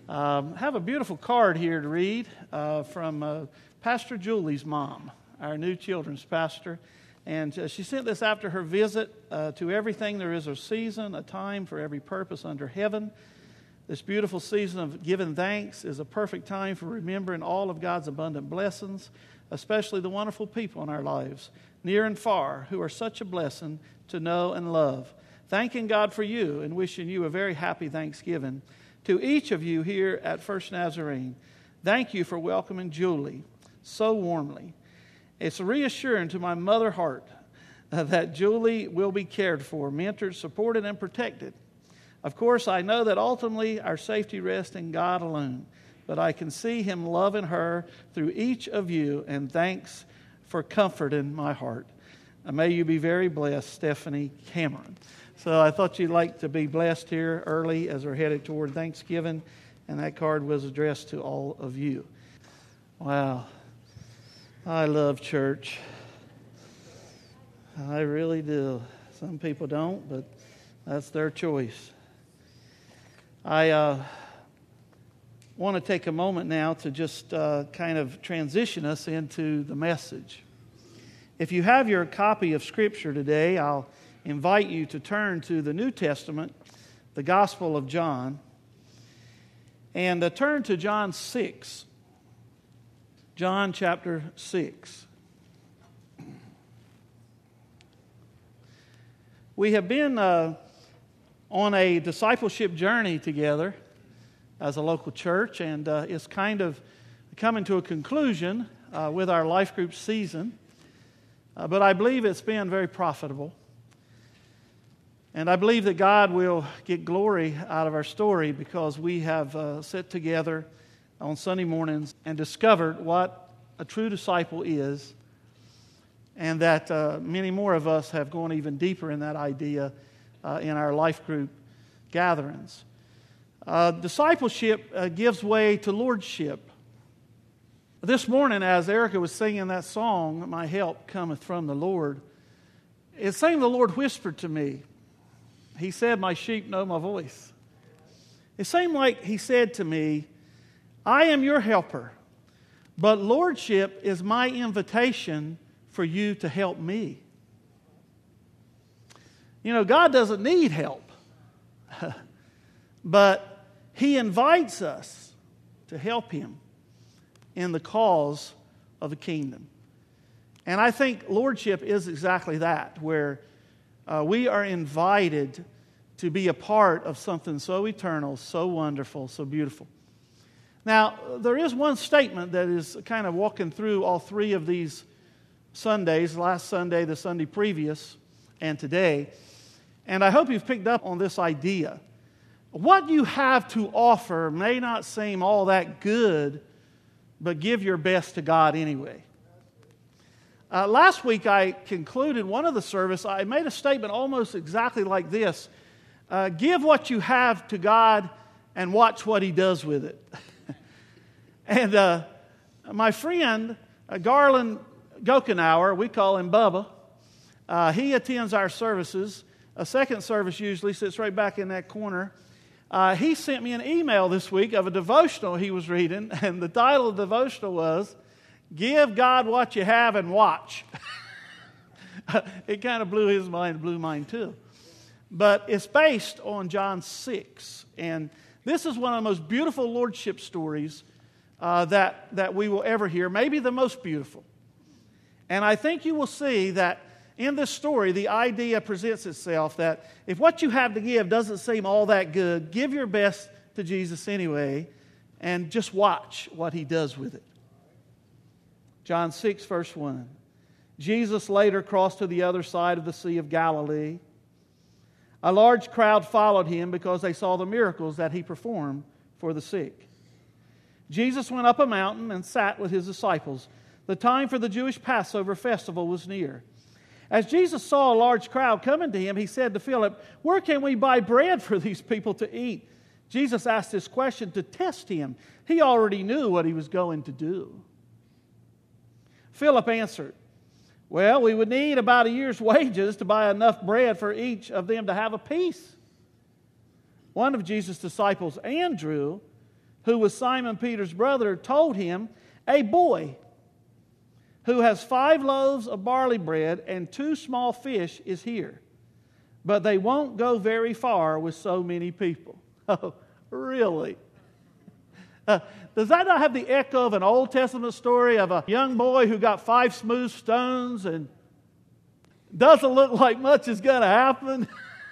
Have a beautiful card here to read from Pastor Julie's mom, our new children's pastor. And she sent this after her visit. To everything there is a season, a time for every purpose under heaven. This beautiful season of giving thanks is a perfect time for remembering all of God's abundant blessings, especially the wonderful people in our lives, near and far, who are such a blessing to know and love. Thanking God for you and wishing you a very happy Thanksgiving. To each of you here at First Nazarene, thank you for welcoming Julie so warmly. It's reassuring to my mother heart that Julie will be cared for, mentored, supported, and protected. Of course, I know that ultimately our safety rests in God alone, but I can see Him loving her through each of you, and thanks for comforting my heart. May you be very blessed, Stephanie Cameron. So I thought you'd like to be blessed here early as we're headed toward Thanksgiving, and that card was addressed to all of you. Wow. I love church. I really do. Some people don't, but that's their choice. I want to take a moment now to just kind of transition us into the message. If you have your copy of Scripture today, I'll invite you to turn to the New Testament, the Gospel of John, and turn to John 6. John chapter 6. We have been on a discipleship journey together as a local church, and it's kind of coming to a conclusion with our life group season. But I believe it's been very profitable. And I believe that God will get glory out of our story because we have sat together on Sunday mornings and discovered what a true disciple is, and that many more of us have gone even deeper in that idea in our life group gatherings. Discipleship gives way to lordship. This morning, as Erica was singing that song, "My help cometh from the Lord," it seemed the Lord whispered to me. He said, "My sheep know my voice." It seemed like He said to me, "I am your helper, but lordship is my invitation for you to help me." You know, God doesn't need help, but He invites us to help Him in the cause of the kingdom. And I think lordship is exactly that, where we are invited to be a part of something so eternal, so wonderful, so beautiful. Now, there is one statement that is kind of walking through all three of these Sundays, last Sunday, the Sunday previous, and today. And I hope you've picked up on this idea. What you have to offer may not seem all that good, but give your best to God anyway. Last week I concluded one of the service. I made a statement almost exactly like this. Give what you have to God and watch what He does with it. And my friend, Garland Gokenauer, we call him Bubba, he attends our services. A second service usually sits right back in that corner. He sent me an email this week of a devotional he was reading, and the title of the devotional was, "Give God What You Have and Watch." It kind of blew his mind, blew mine too. But it's based on John 6. And this is one of the most beautiful lordship stories that we will ever hear, maybe the most beautiful. And I think you will see that in this story, the idea presents itself that if what you have to give doesn't seem all that good, give your best to Jesus anyway, and just watch what He does with it. John 6, verse 1. Jesus later crossed to the other side of the Sea of Galilee. A large crowd followed Him because they saw the miracles that He performed for the sick. Jesus went up a mountain and sat with His disciples. The time for the Jewish Passover festival was near. As Jesus saw a large crowd coming to Him, He said to Philip, "Where can we buy bread for these people to eat?" Jesus asked this question to test Him. He already knew what He was going to do. Philip answered, "Well, we would need about a year's wages to buy enough bread for each of them to have a piece." One of Jesus' disciples, Andrew, who was Simon Peter's brother, told him, "A boy who has 5 loaves of barley bread and 2 small fish is here. But they won't go very far with so many people." Oh, really? Does that not have the echo of an Old Testament story of a young boy who got 5 smooth stones and doesn't look like much is going to happen?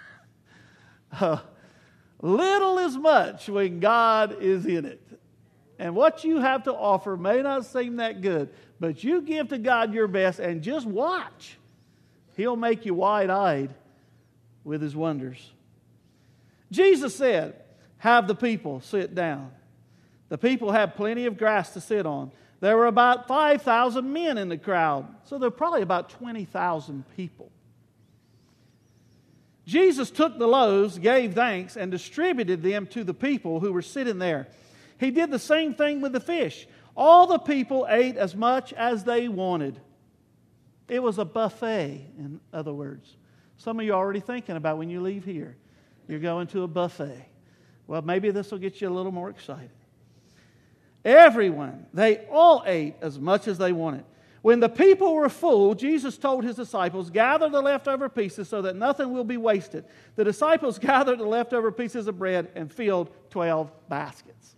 Little is much when God is in it. And what you have to offer may not seem that good, but you give to God your best and just watch. He'll make you wide-eyed with His wonders. Jesus said, "Have the people sit down." The people had plenty of grass to sit on. There were about 5,000 men in the crowd, so there were probably about 20,000 people. Jesus took the loaves, gave thanks, and distributed them to the people who were sitting there. He did the same thing with the fish. All the people ate as much as they wanted. It was a buffet, in other words. Some of you are already thinking about when you leave here. You're going to a buffet. Well, maybe this will get you a little more excited. Everyone, they all ate as much as they wanted. When the people were full, Jesus told His disciples, "Gather the leftover pieces so that nothing will be wasted." The disciples gathered the leftover pieces of bread and filled 12 baskets.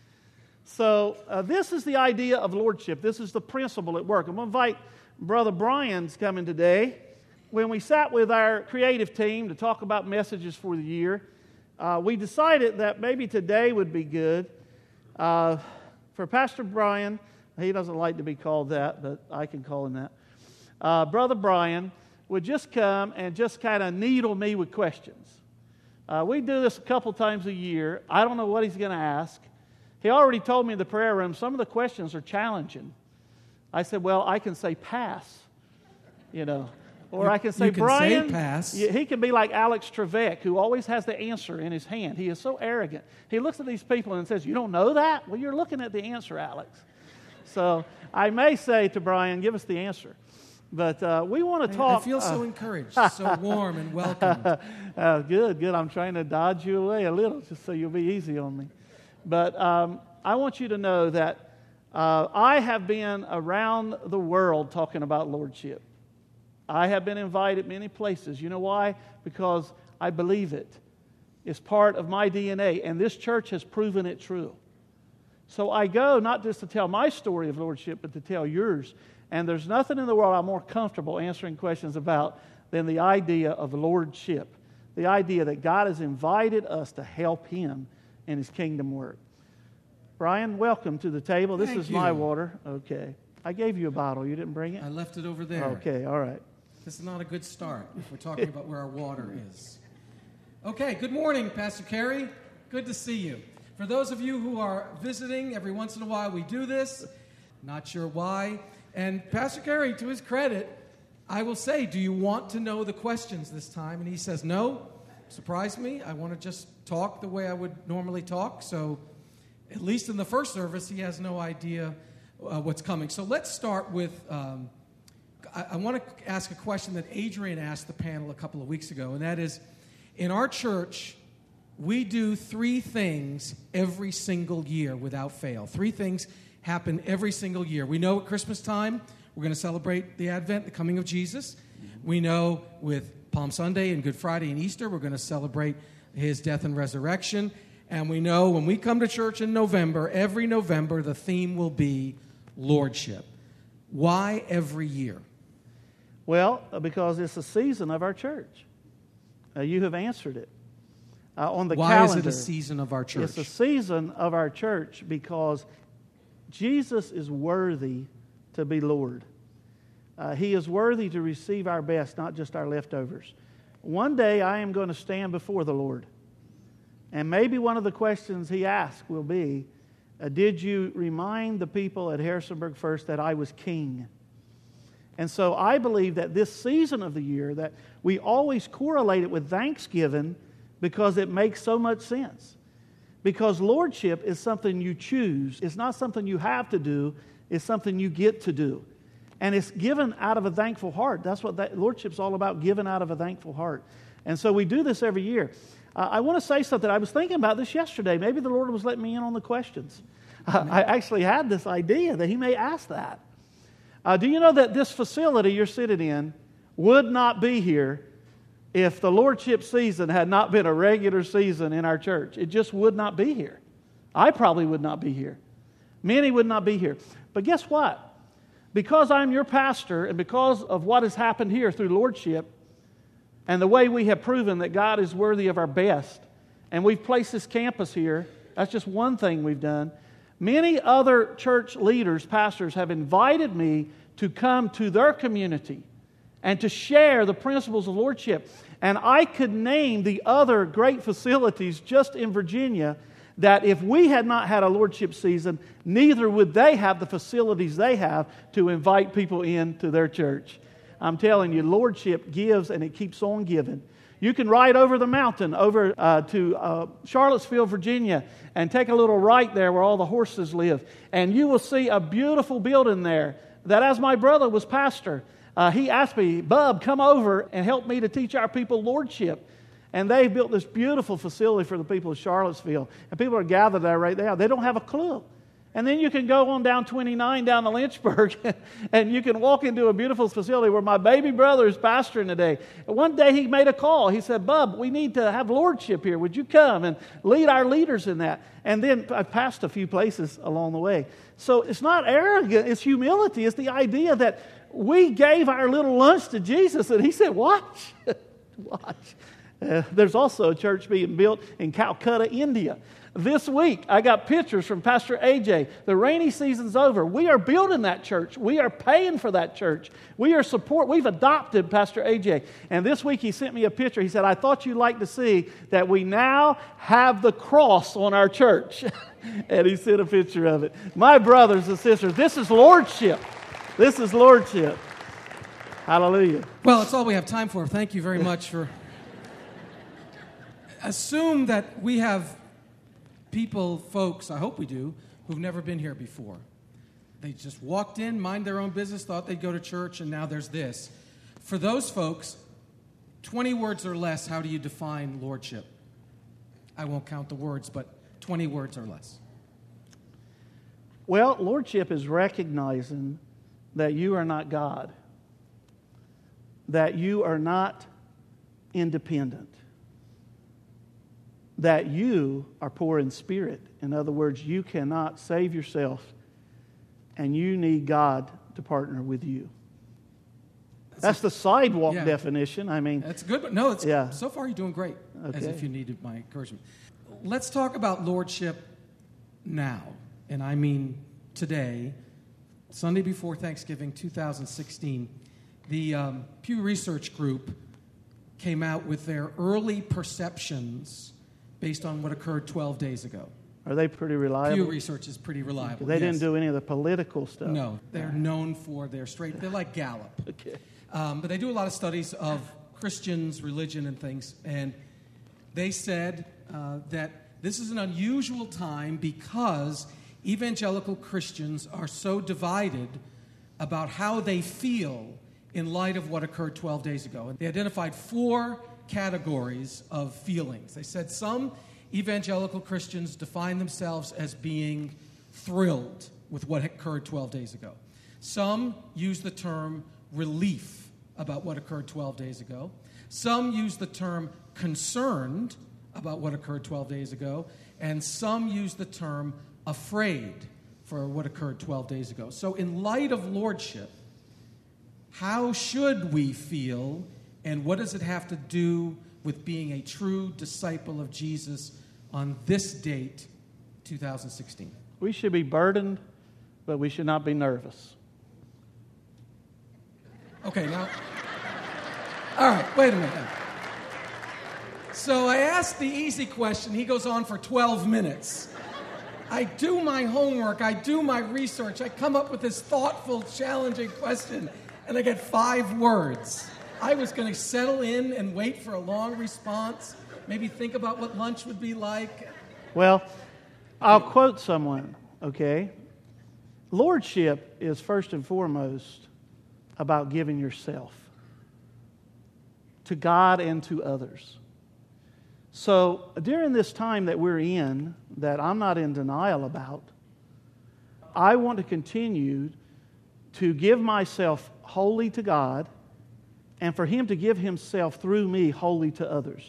So this is the idea of lordship. This is the principle at work. I'm going to invite Brother Brian's coming today. When we sat with our creative team to talk about messages for the year, we decided that maybe today would be good. For Pastor Brian, he doesn't like to be called that, but I can call him that. Brother Brian would just come and just kind of needle me with questions. We do this a couple times a year. I don't know what he's going to ask. He already told me in the prayer room some of the questions are challenging. I said, well, I can say pass, Or I can say, Brian, say pass. He can be like Alex Trebek, who always has the answer in his hand. He is so arrogant. He looks at these people and says, "You don't know that?" Well, you're looking at the answer, Alex. So I may say to Brian, "Give us the answer." But we want to talk. I feel so encouraged, so warm and welcomed. Good. I'm trying to dodge you away a little just so you'll be easy on me. But I want you to know that I have been around the world talking about lordship. I have been invited many places. You know why? Because I believe it. It's part of my DNA, and this church has proven it true. So I go not just to tell my story of lordship, but to tell yours. And there's nothing in the world I'm more comfortable answering questions about than the idea of lordship. The idea that God has invited us to help Him in His kingdom work. Brian, welcome to the table. This is my water. Okay. I gave you a bottle. You didn't bring it? I left it over there. Okay, all right. This is not a good start if we're talking about where our water is. Okay, good morning, Pastor Kerry. Good to see you. For those of you who are visiting, every once in a while we do this. Not sure why. And Pastor Kerry, to his credit, I will say, do you want to know the questions this time? And he says, no. Surprised me. I want to just talk the way I would normally talk. So at least in the first service, he has no idea what's coming. So let's start with... I want to ask a question that Adrian asked the panel a couple of weeks ago, and that is, in our church, we do 3 things every single year without fail. 3 things happen every single year. We know at Christmas time, we're going to celebrate the Advent, the coming of Jesus. We know with Palm Sunday and Good Friday and Easter, we're going to celebrate His death and resurrection. And we know when we come to church in November, every November, the theme will be Lordship. Why every year? Well, because it's a season of our church. You have answered it. On the calendar. Why is it a season of our church? It's a season of our church because Jesus is worthy to be Lord. He is worthy to receive our best, not just our leftovers. One day I am going to stand before the Lord. And maybe one of the questions He asks will be, did you remind the people at Harrisonburg First that I was king? And so I believe that this season of the year, that we always correlate it with Thanksgiving because it makes so much sense. Because lordship is something you choose. It's not something you have to do. It's something you get to do. And it's given out of a thankful heart. That's what lordship's all about, given out of a thankful heart. And so we do this every year. I want to say something. I was thinking about this yesterday. Maybe the Lord was letting me in on the questions. I actually had this idea that He may ask that. Do you know that this facility you're sitting in would not be here if the Lordship season had not been a regular season in our church? It just would not be here. I probably would not be here. Many would not be here. But guess what? Because I'm your pastor and because of what has happened here through Lordship and the way we have proven that God is worthy of our best, and we've placed this campus here, that's just one thing we've done. Many other church leaders, pastors, have invited me to come to their community and to share the principles of Lordship. And I could name the other great facilities just in Virginia that if we had not had a Lordship season, neither would they have the facilities they have to invite people into their church. I'm telling you, Lordship gives and it keeps on giving. You can ride over the mountain over to Charlottesville, Virginia, and take a little right there where all the horses live. And you will see a beautiful building there that, as my brother was pastor, he asked me, Bub, come over and help me to teach our people Lordship. And they built this beautiful facility for the people of Charlottesville. And people are gathered there right now. They don't have a clue. And then you can go on down 29 down to Lynchburg and you can walk into a beautiful facility where my baby brother is pastoring today. And one day he made a call. He said, Bub, we need to have Lordship here. Would you come and lead our leaders in that? And then I passed a few places along the way. So it's not arrogant, it's humility. It's the idea that we gave our little lunch to Jesus and He said, watch, watch. There's also a church being built in Calcutta, India. This week, I got pictures from Pastor AJ. The rainy season's over. We are building that church. We are paying for that church. We've adopted Pastor AJ. And this week, he sent me a picture. He said, I thought you'd like to see that we now have the cross on our church. And he sent a picture of it. My brothers and sisters, this is Lordship. This is Lordship. Hallelujah. Well, it's all we have time for. Thank you very much for... Assume that we have folks, I hope we do, who've never been here before. They just walked in, mind their own business, thought they'd go to church, and now there's this. For those folks, 20 words or less, how do you define Lordship? I won't count the words, but 20 words or less. Well, Lordship is recognizing that you are not God, that you are not independent, that you are poor in spirit. In other words, you cannot save yourself, and you need God to partner with you. That's the sidewalk definition. I mean, that's good, but no, so far you're doing great. Okay. As if you needed my encouragement. Let's talk about Lordship now, and I mean today, Sunday before Thanksgiving, 2016. The Pew Research Group came out with their early perceptions based on what occurred 12 days ago. Are they pretty reliable? Pew Research is pretty reliable. They didn't do any of the political stuff. No, they're known for their straight. They're like Gallup. Okay. But they do a lot of studies of Christians, religion, and things. And they said that this is an unusual time because evangelical Christians are so divided about how they feel in light of what occurred 12 days ago. And they identified 4 categories of feelings. They said some evangelical Christians define themselves as being thrilled with what occurred 12 days ago. Some use the term relief about what occurred 12 days ago. Some use the term concerned about what occurred 12 days ago. And some use the term afraid for what occurred 12 days ago. So in light of Lordship, how should we feel, and what does it have to do with being a true disciple of Jesus on this date, 2016? We should be burdened, but we should not be nervous. Okay, now, all right, wait a minute. So I asked the easy question. He goes on for 12 minutes. I do my homework. I do my research. I come up with this thoughtful, challenging question, and I get 5 words. I was going to settle in and wait for a long response, maybe think about what lunch would be like. Well, I'll quote someone, okay? Lordship is first and foremost about giving yourself to God and to others. So during this time that we're in, that I'm not in denial about, I want to continue to give myself wholly to God and for Him to give Himself through me wholly to others.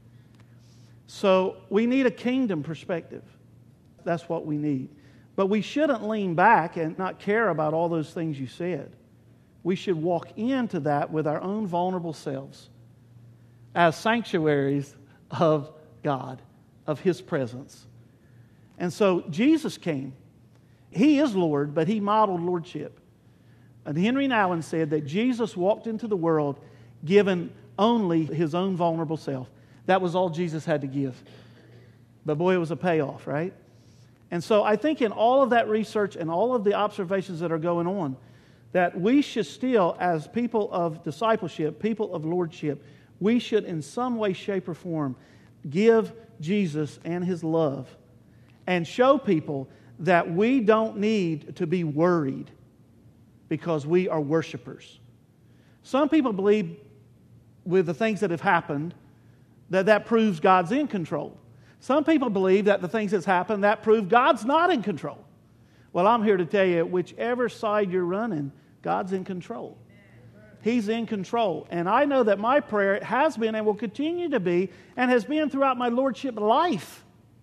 So we need a kingdom perspective. That's what we need. But we shouldn't lean back and not care about all those things you said. We should walk into that with our own vulnerable selves as sanctuaries of God, of His presence. And so Jesus came. He is Lord, but He modeled lordship. And Henry Nouwen said that Jesus walked into the world given only His own vulnerable self. That was all Jesus had to give. But boy, it was a payoff, right? And so I think in all of that research and all of the observations that are going on, that we should still, as people of discipleship, people of lordship, we should in some way, shape, or form give Jesus and His love and show people that we don't need to be worried because we are worshipers. Some people believe with the things that have happened that proves God's in control. Some people believe that the things that's happened, that prove God's not in control. Well, I'm here to tell you, whichever side you're running, God's in control. He's in control. And I know that my prayer has been and will continue to be and has been throughout my lordship life.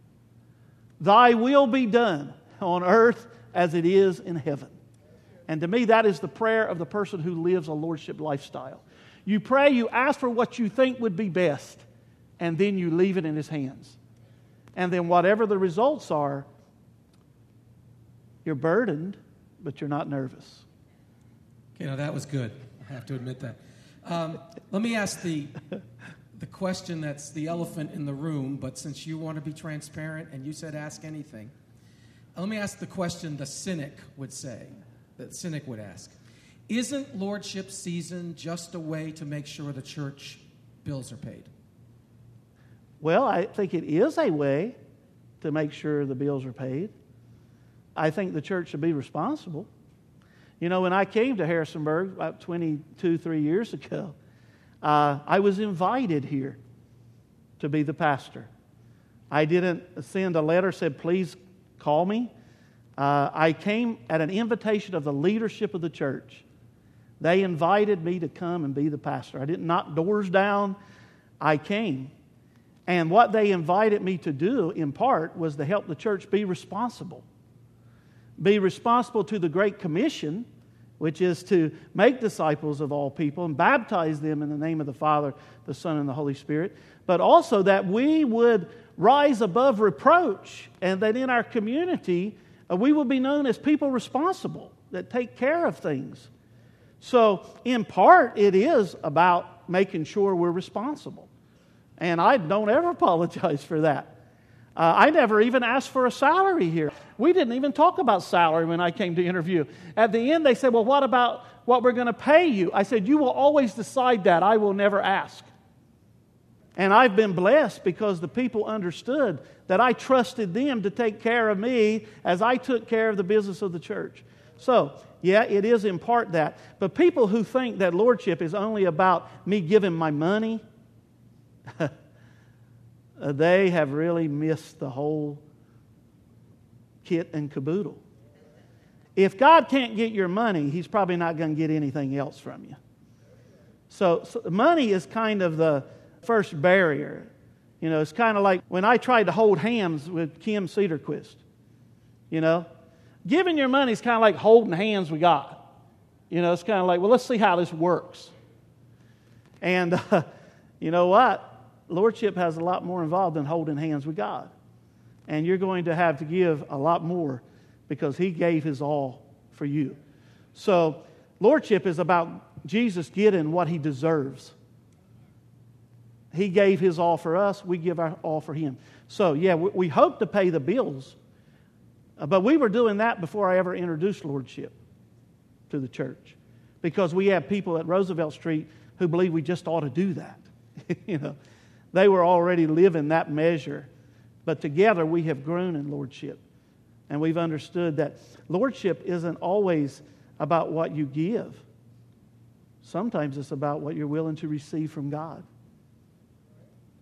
Thy will be done on earth as it is in heaven. And to me, that is the prayer of the person who lives a lordship lifestyle. You pray, you ask for what you think would be best, and then you leave it in His hands. And then whatever the results are, you're burdened, but you're not nervous. Okay, now that was good. I have to admit that. Let me ask the question that's the elephant in the room, but since you want to be transparent and you said ask anything, let me ask the question the cynic would say, that the cynic would ask. Isn't lordship season just a way to make sure the church bills are paid? Well, I think it is a way to make sure the bills are paid. I think the church should be responsible. You know, when I came to Harrisonburg about 3 years ago, I was invited here to be the pastor. I didn't send a letter, said, please call me. I came at an invitation of the leadership of the church. They invited me to come and be the pastor. I didn't knock doors down. I came. And what they invited me to do, in part, was to help the church be responsible. Be responsible to the Great Commission, which is to make disciples of all people and baptize them in the name of the Father, the Son, and the Holy Spirit. But also that we would rise above reproach and that in our community we will be known as people responsible, that take care of things. So, in part, it is about making sure we're responsible. And I don't ever apologize for that. I never even asked for a salary here. We didn't even talk about salary when I came to interview. At the end, they said, well, what about what we're going to pay you? I said, you will always decide that. I will never ask. And I've been blessed because the people understood that I trusted them to take care of me as I took care of the business of the church. So, yeah, it is in part that. But people who think that lordship is only about me giving my money, they have really missed the whole kit and caboodle. If God can't get your money, He's probably not going to get anything else from you. So money is kind of the first barrier. You know, it's kind of like when I tried to hold hands with Kim Cedarquist. You know, giving your money is kind of like holding hands with God. You know, it's kind of like, well, let's see how this works. And you know what? Lordship has a lot more involved than holding hands with God. And you're going to have to give a lot more because He gave His all for you. So, lordship is about Jesus getting what He deserves. He gave His all for us. We give our all for Him. So, yeah, we hope to pay the bills. But we were doing that before I ever introduced lordship to the church. Because we have people at Roosevelt Street who believe we just ought to do that. You know, they were already living that measure. But together we have grown in lordship. And we've understood that lordship isn't always about what you give. Sometimes it's about what you're willing to receive from God.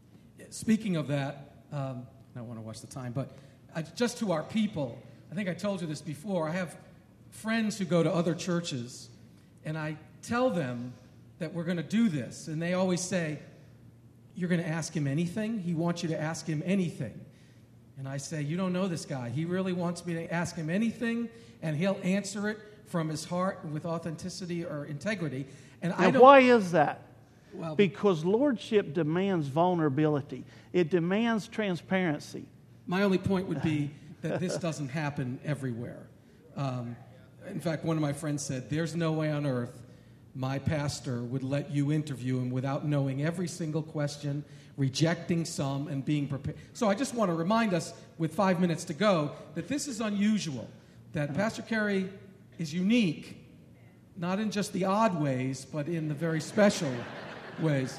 speaking of that, I don't want to watch the time, but just to our people, I think I told you this before. I have friends who go to other churches, and I tell them that we're going to do this, and they always say, "You're going to ask him anything? He wants you to ask him anything." And I say, "You don't know this guy. He really wants me to ask him anything, and he'll answer it from his heart with authenticity or integrity." And why is that? Well, because lordship demands vulnerability. It demands transparency. My only point would be that this doesn't happen everywhere. In fact, one of my friends said, "There's no way on earth my pastor would let you interview him without knowing every single question, rejecting some, and being prepared." So I just want to remind us, with 5 minutes to go, that this is unusual, that Pastor Kerry is unique, not in just the odd ways, but in the very special ways.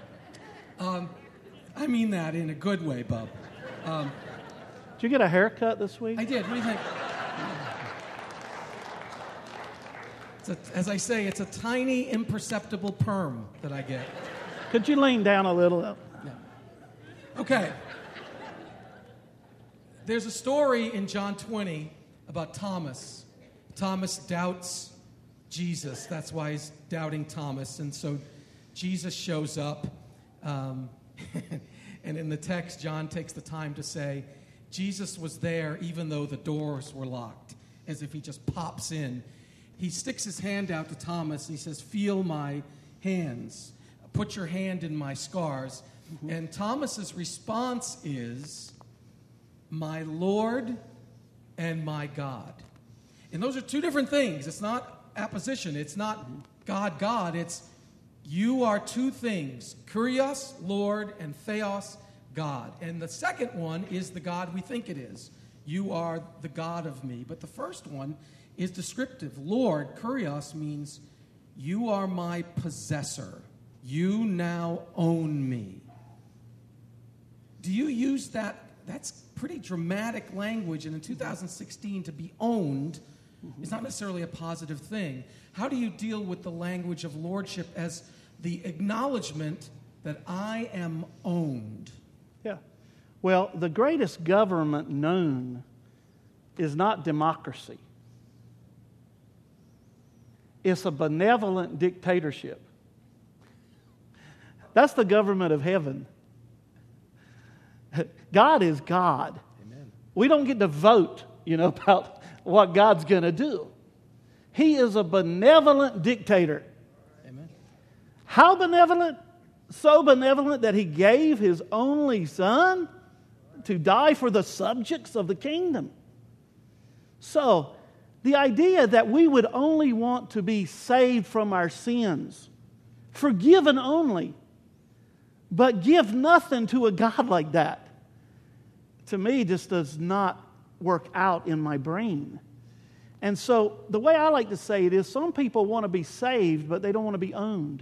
I mean that in a good way, Bub. Did you get a haircut this week? I did. What do you think? As I say, it's a tiny, imperceptible perm that I get. Could you lean down a little? Yeah. Okay. There's a story in John 20 about Thomas. Thomas doubts Jesus. That's why he's doubting Thomas. And so Jesus shows up. And in the text, John takes the time to say, Jesus was there even though the doors were locked, as if he just pops in. He sticks his hand out to Thomas, and he says, "Feel my hands. Put your hand in my scars." Mm-hmm. And Thomas's response is, "My Lord and my God." And those are two different things. It's not apposition. It's not God, God. It's you are two things, Kyrios, Lord, and Theos, God. And the second one is the God we think it is. You are the God of me. But the first one is descriptive. Lord, Kyrios, means you are my possessor. You now own me. Do you use that? That's pretty dramatic language. And in 2016, to be owned is not necessarily a positive thing. How do you deal with the language of lordship as the acknowledgement that I am owned? Yeah. Well, the greatest government known is not democracy. It's a benevolent dictatorship. That's the government of heaven. God is God. Amen. We don't get to vote, about what God's going to do. He is a benevolent dictator. Amen. How benevolent? So benevolent that he gave his only son to die for the subjects of the kingdom. So, the idea that we would only want to be saved from our sins, forgiven only, but give nothing to a God like that, to me just does not work out in my brain. And so the way I like to say it is some people want to be saved, but they don't want to be owned.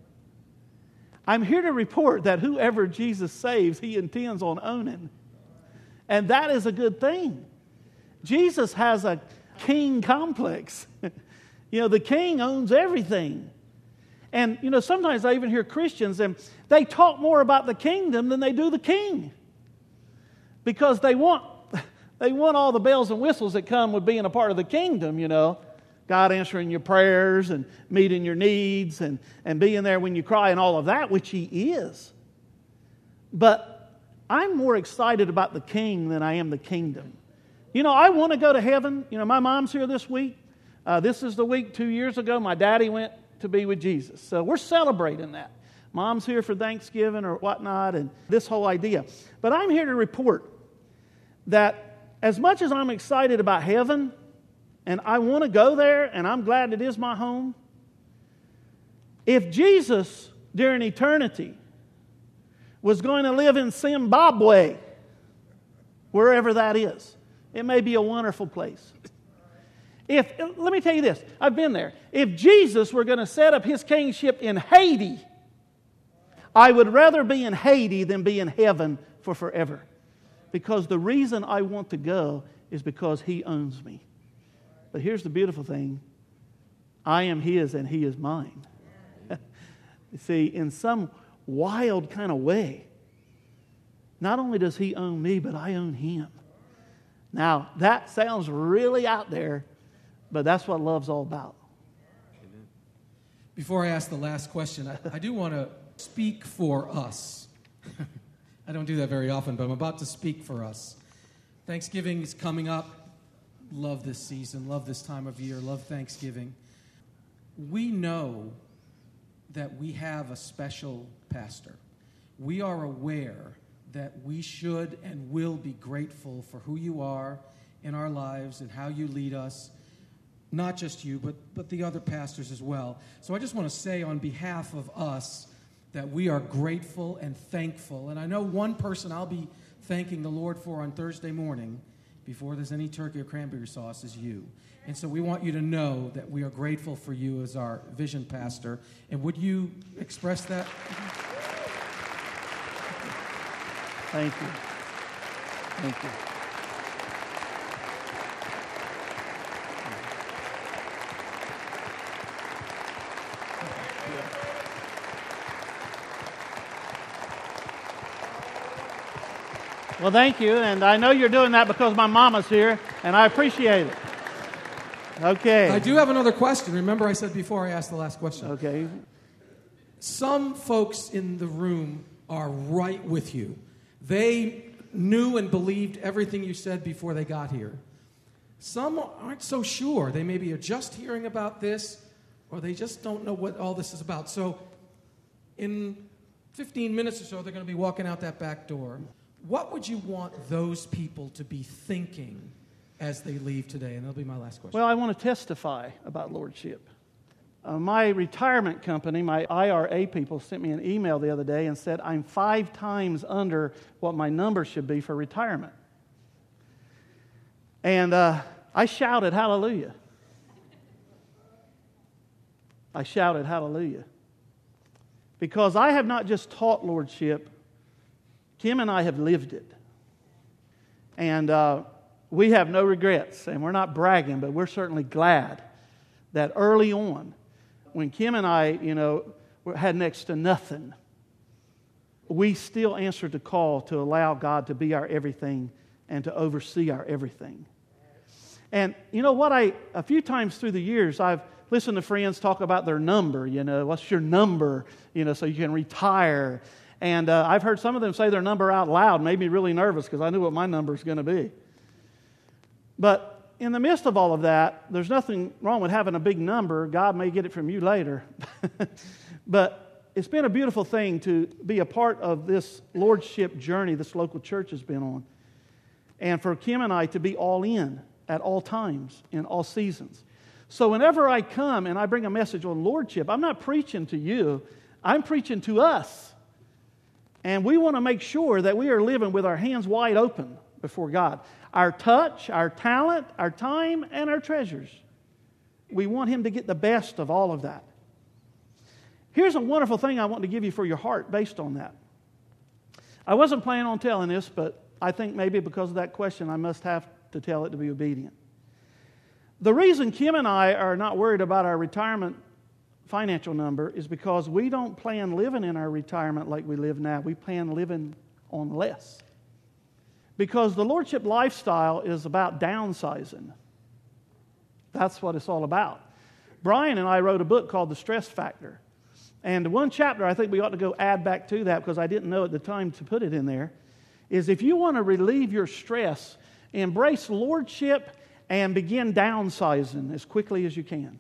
I'm here to report that whoever Jesus saves, he intends on owning. And that is a good thing. Jesus has a king complex. The king owns everything. And, sometimes I even hear Christians, and they talk more about the kingdom than they do the king. Because they want all the bells and whistles that come with being a part of the kingdom, God answering your prayers and meeting your needs and being there when you cry and all of that, which he is. But I'm more excited about the king than I am the kingdom. I want to go to heaven. My mom's here this week. This is the week 2 years ago my daddy went to be with Jesus. So we're celebrating that. Mom's here for Thanksgiving or whatnot and this whole idea. But I'm here to report that as much as I'm excited about heaven and I want to go there and I'm glad it is my home, if Jesus during eternity was going to live in Zimbabwe, wherever that is, it may be a wonderful place. Let me tell you this, I've been there. If Jesus were going to set up his kingship in Haiti, I would rather be in Haiti than be in heaven for forever. Because the reason I want to go is because he owns me. But here's the beautiful thing. I am his and he is mine. You see, in some wild kind of way, not only does He own me, but I own Him. Now, that sounds really out there, but that's what love's all about. Before I ask the last question, I do want to speak for us. I don't do that very often, but I'm about to speak for us. Thanksgiving is coming up. Love this season, love this time of year, love Thanksgiving. We know that we have a special pastor. We are aware that we should and will be grateful for who you are in our lives and how you lead us. Not just you, but the other pastors as well. So I just want to say on behalf of us that we are grateful and thankful. And I know one person I'll be thanking the Lord for on Thursday morning before there's any turkey or cranberry sauce is you. And so we want you to know that we are grateful for you as our vision pastor. And would you express that? Thank you. Thank you. Well, thank you, and I know you're doing that because my mama's here, and I appreciate it. Okay. I do have another question. Remember I said before I asked the last question. Okay. Some folks in the room are right with you. They knew and believed everything you said before they got here. Some aren't so sure. They maybe are just hearing about this, or they just don't know what all this is about. So in 15 minutes or so, they're going to be walking out that back door. What would you want those people to be thinking as they leave today? And that'll be my last question. Well, I want to testify about Lordship. My retirement company, my IRA people, sent me an email the other day and said I'm 5 times under what my number should be for retirement. And I shouted hallelujah. I shouted hallelujah. Because I have not just taught Lordship, Kim and I have lived it. And we have no regrets, and we're not bragging, but we're certainly glad that early on, when Kim and I, had next to nothing, we still answered the call to allow God to be our everything and to oversee our everything. And you know what? A few times through the years, I've listened to friends talk about their number, what's your number, so you can retire. And I've heard some of them say their number out loud, made me really nervous because I knew what my number is going to be. But in the midst of all of that, there's nothing wrong with having a big number. God may get it from you later. But it's been a beautiful thing to be a part of this Lordship journey this local church has been on. And for Kim and I to be all in at all times, in all seasons. So whenever I come and I bring a message on Lordship, I'm not preaching to you, I'm preaching to us. And we want to make sure that we are living with our hands wide open before God. Our touch, our talent, our time, and our treasures. We want Him to get the best of all of that. Here's a wonderful thing I want to give you for your heart based on that. I wasn't planning on telling this, but I think maybe because of that question, I must have to tell it to be obedient. The reason Kim and I are not worried about our retirement financial number is because we don't plan living in our retirement like we live now. We plan living on less. Because the Lordship lifestyle is about downsizing. That's what it's all about. Brian and I wrote a book called The Stress Factor. And one chapter I think we ought to go add back to that because I didn't know at the time to put it in there, is if you want to relieve your stress, embrace Lordship and begin downsizing as quickly as you can.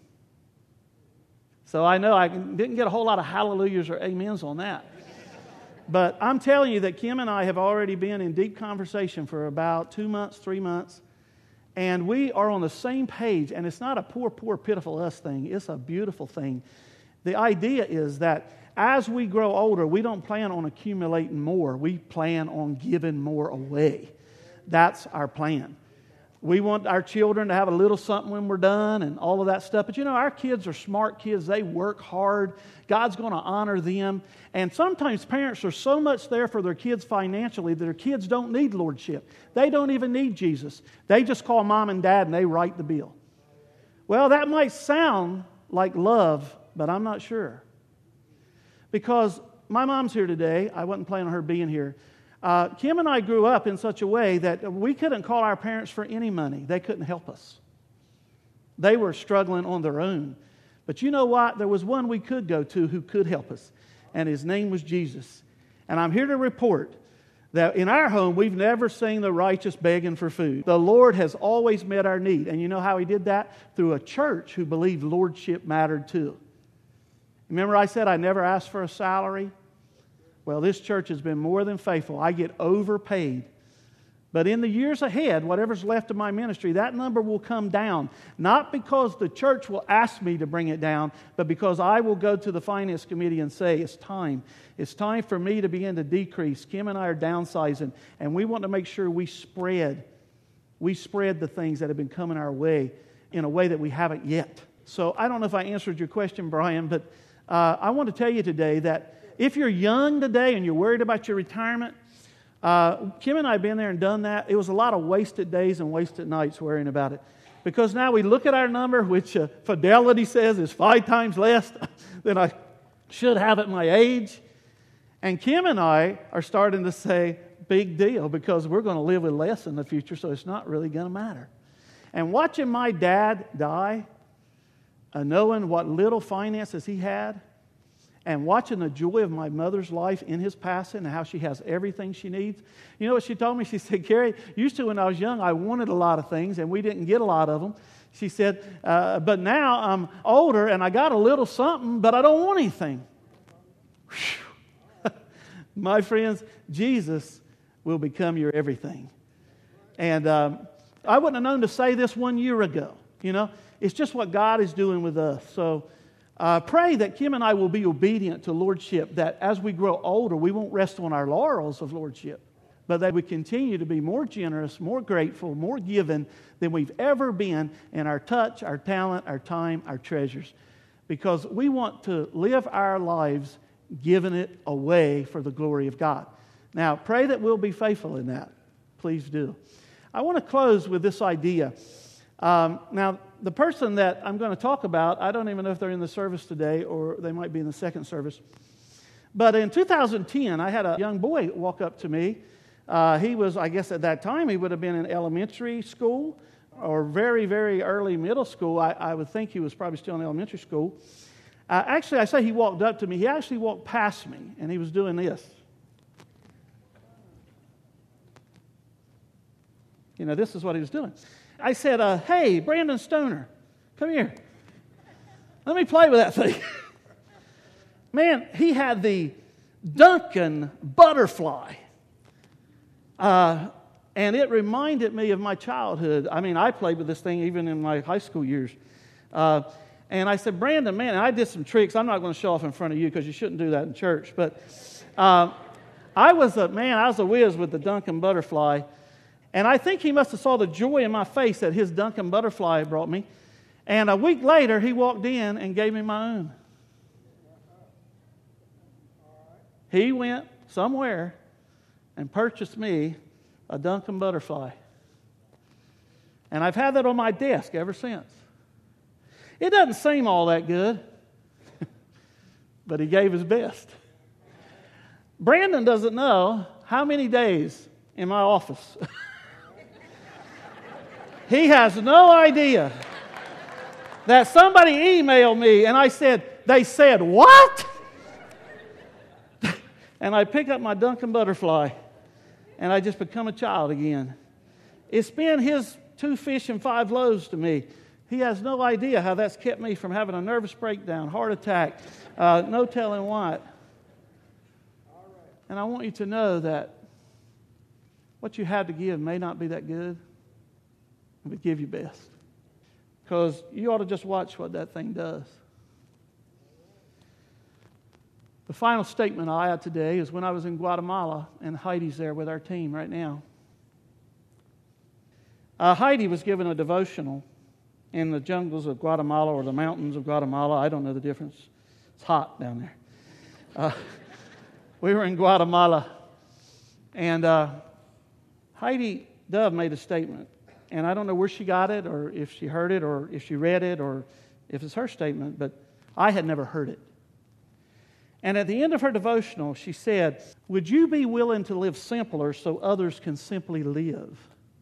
So I know I didn't get a whole lot of hallelujahs or amens on that. But I'm telling you that Kim and I have already been in deep conversation for about 2 months, 3 months. And we are on the same page. And it's not a poor, pitiful us thing. It's a beautiful thing. The idea is that as we grow older, we don't plan on accumulating more. We plan on giving more away. That's our plan. We want our children to have a little something when we're done and all of that stuff. But our kids are smart kids. They work hard. God's going to honor them. And sometimes parents are so much there for their kids financially that their kids don't need Lordship. They don't even need Jesus. They just call mom and dad and they write the bill. Well, that might sound like love, but I'm not sure. Because my mom's here today. I wasn't planning on her being here. Kim and I grew up in such a way that we couldn't call our parents for any money. They couldn't help us. They were struggling on their own. But you know what? There was one we could go to who could help us, and his name was Jesus. And I'm here to report that in our home, we've never seen the righteous begging for food. The Lord has always met our need. And you know how He did that? Through a church who believed lordship mattered too. Remember I said I never asked for a salary? Well, this church has been more than faithful. I get overpaid. But in the years ahead, whatever's left of my ministry, that number will come down. Not because the church will ask me to bring it down, but because I will go to the finance committee and say, it's time. It's time for me to begin to decrease. Kim and I are downsizing, and we want to make sure we spread the things that have been coming our way in a way that we haven't yet. So I don't know if I answered your question, Brian, but I want to tell you today that if you're young today and you're worried about your retirement, Kim and I have been there and done that. It was a lot of wasted days and wasted nights worrying about it. Because now we look at our number, which Fidelity says is 5 times less than I should have at my age. And Kim and I are starting to say, big deal, because we're going to live with less in the future, so it's not really going to matter. And watching my dad die, knowing what little finances he had, and watching the joy of my mother's life in his passing and how she has everything she needs. You know what she told me? She said, Carrie, used to when I was young, I wanted a lot of things, and we didn't get a lot of them. She said, but now I'm older, and I got a little something, but I don't want anything. My friends, Jesus will become your everything. And I wouldn't have known to say this 1 year ago. You know, it's just what God is doing with us. So pray that Kim and I will be obedient to lordship, that as we grow older, we won't rest on our laurels of lordship, but that we continue to be more generous, more grateful, more given than we've ever been in our touch, our talent, our time, our treasures. Because we want to live our lives giving it away for the glory of God. Now, pray that we'll be faithful in that. Please do. I want to close with this idea. Now, the person that I'm going to talk about, I don't even know if they're in the service today or they might be in the second service. But in 2010, I had a young boy walk up to me. He was, I guess at that time, he would have been in elementary school or very, very early middle school. I would think he was probably still in elementary school. Actually, I say he walked up to me. He actually walked past me, and he was doing this. You know, this is what he was doing. I said, hey, Brandon Stoner, come here. Let me play with that thing. Man, he had the Duncan butterfly. And it reminded me of my childhood. I mean, I played with this thing even in my high school years. And I said, Brandon, man, I did some tricks. I'm not going to show off in front of you because you shouldn't do that in church. But I was a whiz with the Duncan butterfly. And I think he must have saw the joy in my face that his Duncan butterfly brought me. And a week later, he walked in and gave me my own. He went somewhere and purchased me a Duncan butterfly. And I've had that on my desk ever since. It doesn't seem all that good, but he gave his best. Brandon doesn't know how many days in my office. He has no idea that somebody emailed me and they said, what? And I pick up my Duncan butterfly and I just become a child again. It's been his 2 fish and 5 loaves to me. He has no idea how that's kept me from having a nervous breakdown, heart attack, no telling what. And I want you to know that what you have to give may not be that good, but give your best. Because you ought to just watch what that thing does. The final statement I had today is when I was in Guatemala, and Heidi's there with our team right now. Heidi was given a devotional in the jungles of Guatemala or the mountains of Guatemala. I don't know the difference. It's hot down there. We were in Guatemala, and Heidi Dove made a statement. And I don't know where she got it, or if she heard it, or if she read it, or if it's her statement, but I had never heard it. And at the end of her devotional, she said, would you be willing to live simpler so others can simply live?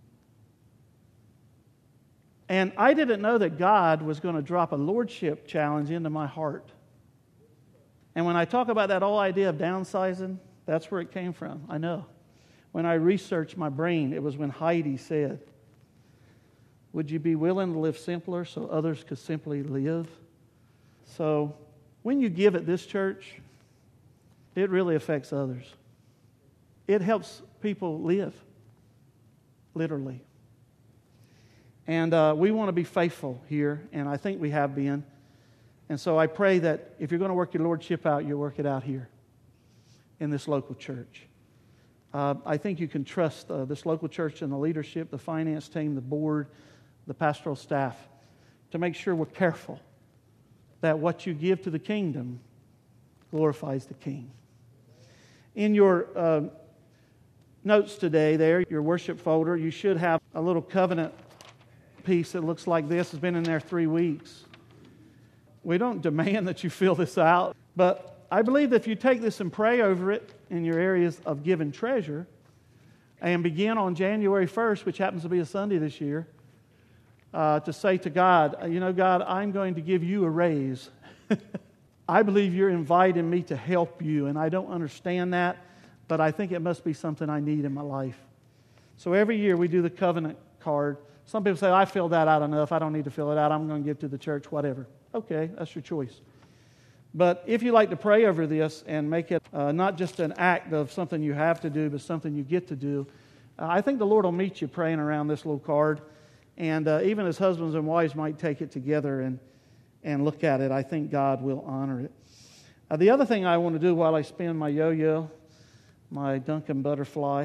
And I didn't know that God was going to drop a lordship challenge into my heart. And when I talk about that whole idea of downsizing, that's where it came from. I know. When I researched my brain, it was when Heidi said, would you be willing to live simpler so others could simply live? So when you give at this church, it really affects others. It helps people live, literally. And we want to be faithful here, and I think we have been. And so I pray that if you're going to work your lordship out, you'll work it out here in this local church. I think you can trust this local church and the leadership, the finance team, the board, the pastoral staff, to make sure we're careful that what you give to the kingdom glorifies the King. In your notes today there, your worship folder, you should have a little covenant piece that looks like this. It's been in there 3 weeks. We don't demand that you fill this out, but I believe that if you take this and pray over it in your areas of given treasure and begin on January 1st, which happens to be a Sunday this year, to say to God, you know, God, I'm going to give you a raise. I believe you're inviting me to help you, and I don't understand that, but I think it must be something I need in my life. So every year we do the covenant card. Some people say, I filled that out enough. I don't need to fill it out. I'm going to give to the church, whatever. Okay, that's your choice. But if you like to pray over this and make it not just an act of something you have to do, but something you get to do, I think the Lord will meet you praying around this little card. And even as husbands and wives might take it together and look at it, I think God will honor it. The other thing I want to do while I spin my yo-yo, my Duncan butterfly,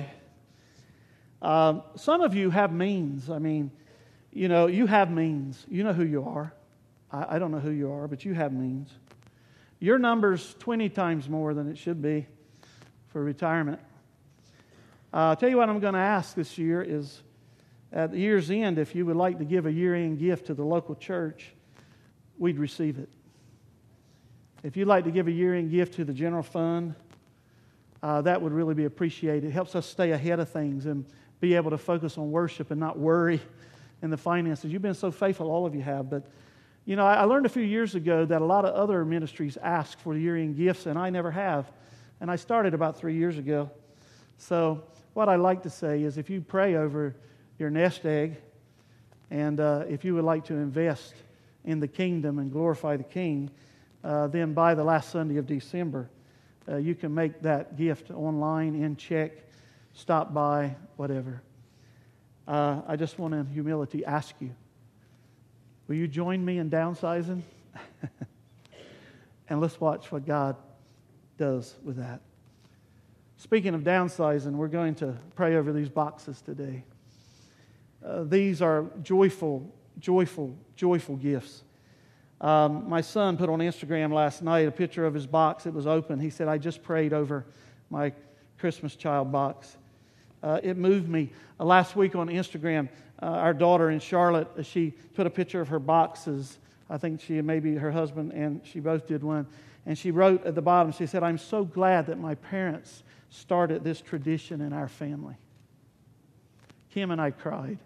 some of you have means. I mean, you know, you have means. You know who you are. I don't know who you are, but you have means. Your number's 20 times more than it should be for retirement. I'll tell you what I'm going to ask this year is, at the year's end, if you would like to give a year-end gift to the local church, we'd receive it. If you'd like to give a year-end gift to the general fund, that would really be appreciated. It helps us stay ahead of things and be able to focus on worship and not worry in the finances. You've been so faithful, all of you have. But, you know, I learned a few years ago that a lot of other ministries ask for year-end gifts, and I never have. And I started about 3 years ago. So what I like to say is if you pray over your nest egg, and if you would like to invest in the kingdom and glorify the King, then by the last Sunday of December, you can make that gift online, in check, stop by, whatever. I just want to, in humility, ask you, will you join me in downsizing? And let's watch what God does with that. Speaking of downsizing, we're going to pray over these boxes today. These are joyful, joyful, joyful gifts. My son put on Instagram last night a picture of his box. It was open. He said, I just prayed over my Christmas child box. It moved me. Last week on Instagram, our daughter in Charlotte, she put a picture of her boxes. I think she and maybe her husband and she both did one. And she wrote at the bottom, she said, I'm so glad that my parents started this tradition in our family. Kim and I cried.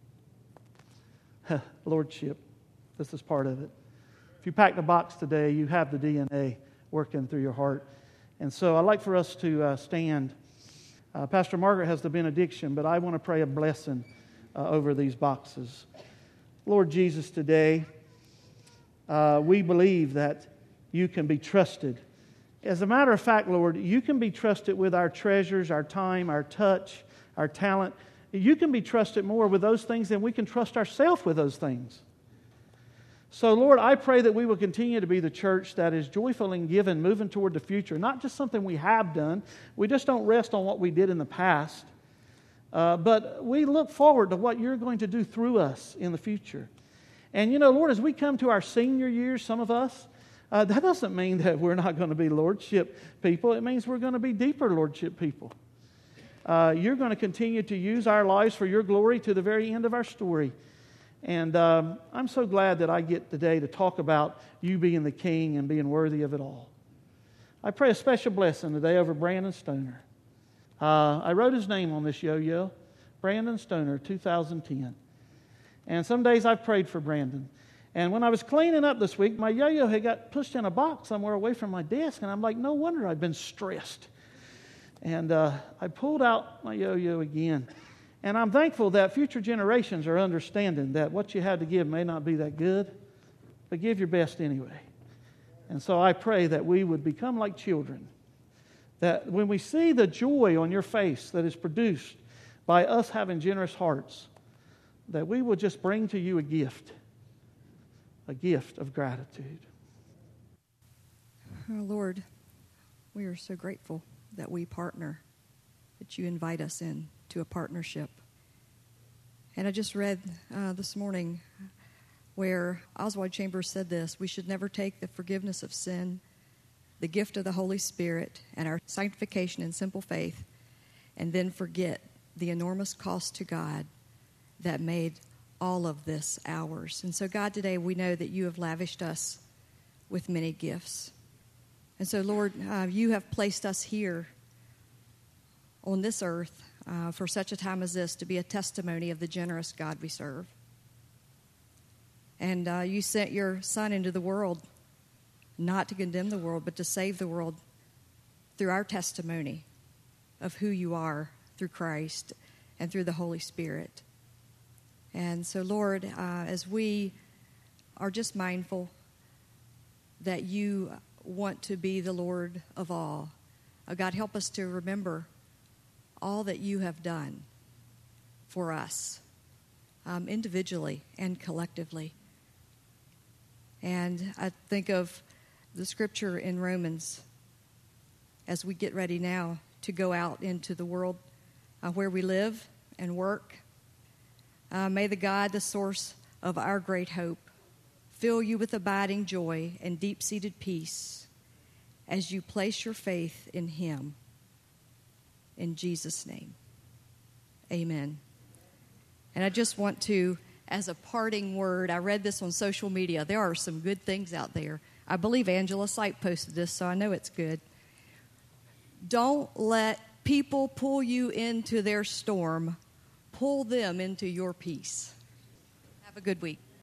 Lordship, this is part of it. If you packed a box today, you have the DNA working through your heart. And so I'd like for us to stand. Pastor Margaret has the benediction, but I want to pray a blessing over these boxes. Lord Jesus, today we believe that you can be trusted. As a matter of fact, Lord, you can be trusted with our treasures, our time, our touch, our talent. You can be trusted more with those things than we can trust ourselves with those things. So, Lord, I pray that we will continue to be the church that is joyful and given, moving toward the future. Not just something we have done. We just don't rest on what we did in the past. But we look forward to what you're going to do through us in the future. And, you know, Lord, as we come to our senior years, some of us, that doesn't mean that we're not going to be lordship people. It means we're going to be deeper lordship people. You're going to continue to use our lives for your glory to the very end of our story. And I'm so glad that I get today to talk about you being the King and being worthy of it all. I pray a special blessing today over Brandon Stoner. I wrote his name on this yo-yo, Brandon Stoner, 2010. And some days I've prayed for Brandon. And when I was cleaning up this week, my yo-yo had got pushed in a box somewhere away from my desk, and I'm like, no wonder I've been stressed. And I pulled out my yo-yo again. And I'm thankful that future generations are understanding that what you have to give may not be that good, but give your best anyway. And so I pray that we would become like children, that when we see the joy on your face that is produced by us having generous hearts, that we will just bring to you a gift of gratitude. Oh, Lord, we are so grateful that we partner, that you invite us in to a partnership. And I just read this morning where Oswald Chambers said this: we should never take the forgiveness of sin, the gift of the Holy Spirit, and our sanctification in simple faith, and then forget the enormous cost to God that made all of this ours. And so, God, today we know that you have lavished us with many gifts. And so, Lord, you have placed us here on this earth for such a time as this to be a testimony of the generous God we serve. And you sent your Son into the world, not to condemn the world, but to save the world through our testimony of who you are through Christ and through the Holy Spirit. And so, Lord, as we are just mindful that you want to be the Lord of all, God, help us to remember all that you have done for us, individually and collectively. And I think of the scripture in Romans as we get ready now to go out into the world where we live and work. May the God, the source of our great hope, fill you with abiding joy and deep-seated peace as you place your faith in him. In Jesus' name, amen. And I just want to, as a parting word, I read this on social media. There are some good things out there. I believe Angela Sipe posted this, so I know it's good. Don't let people pull you into their storm. Pull them into your peace. Have a good week.